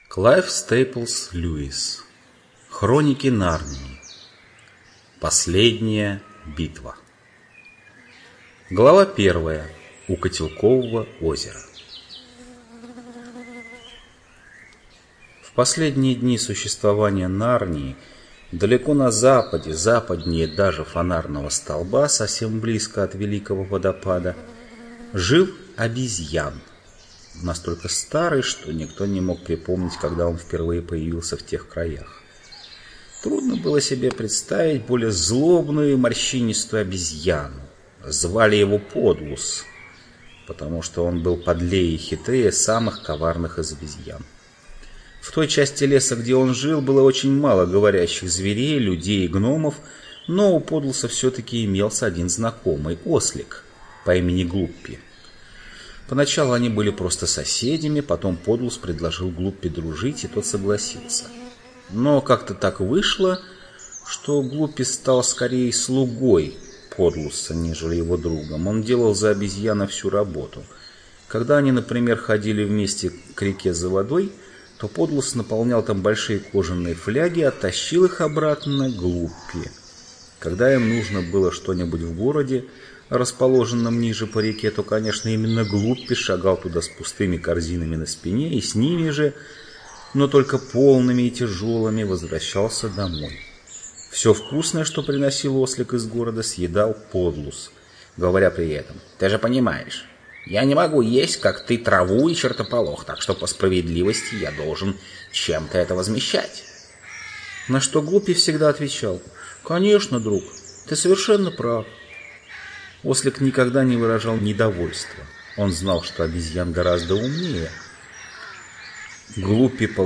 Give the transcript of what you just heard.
Клайв Стейплс Льюис. Хроники Нарнии. Последняя битва. Глава 1. У Котелкового озера. В последние дни существования Нарнии, далеко на западе, западнее даже фонарного столба, совсем близко от Великого водопада, жил обезьян. Настолько старый, что никто не мог припомнить, когда он впервые появился в тех краях. Трудно было себе представить более злобную и морщинистую обезьяну. Звали его Подлус, потому что он был подлее и хитрее самых коварных из обезьян. В той части леса, где он жил, было очень мало говорящих зверей, людей и гномов, но у Подлуса все-таки имелся один знакомый – ослик по имени Глуппи. Поначалу они были просто соседями, потом Подлус предложил Глуппи дружить, и тот согласился. Но как-то так вышло, что Глуппи стал скорее слугой Подлуса, нежели его другом. Он делал за обезьяна всю работу. Когда они, например, ходили вместе к реке за водой, то Подлус наполнял там большие кожаные фляги, оттащил их обратно Глуппи. Когда им нужно было что-нибудь в городе, расположенном ниже по реке, то, конечно, именно Глуппи шагал туда с пустыми корзинами на спине и с ними же, но только полными и тяжелыми, возвращался домой. Все вкусное, что приносил ослик из города, съедал Подлус, говоря при этом: «Ты же понимаешь, я не могу есть, как ты, траву и чертополох, так что по справедливости я должен чем-то это возмещать». На что Глуппи всегда отвечал: «Конечно, друг, ты совершенно прав». Ослик никогда не выражал недовольства. Он знал, что обезьян гораздо умнее. Глуппи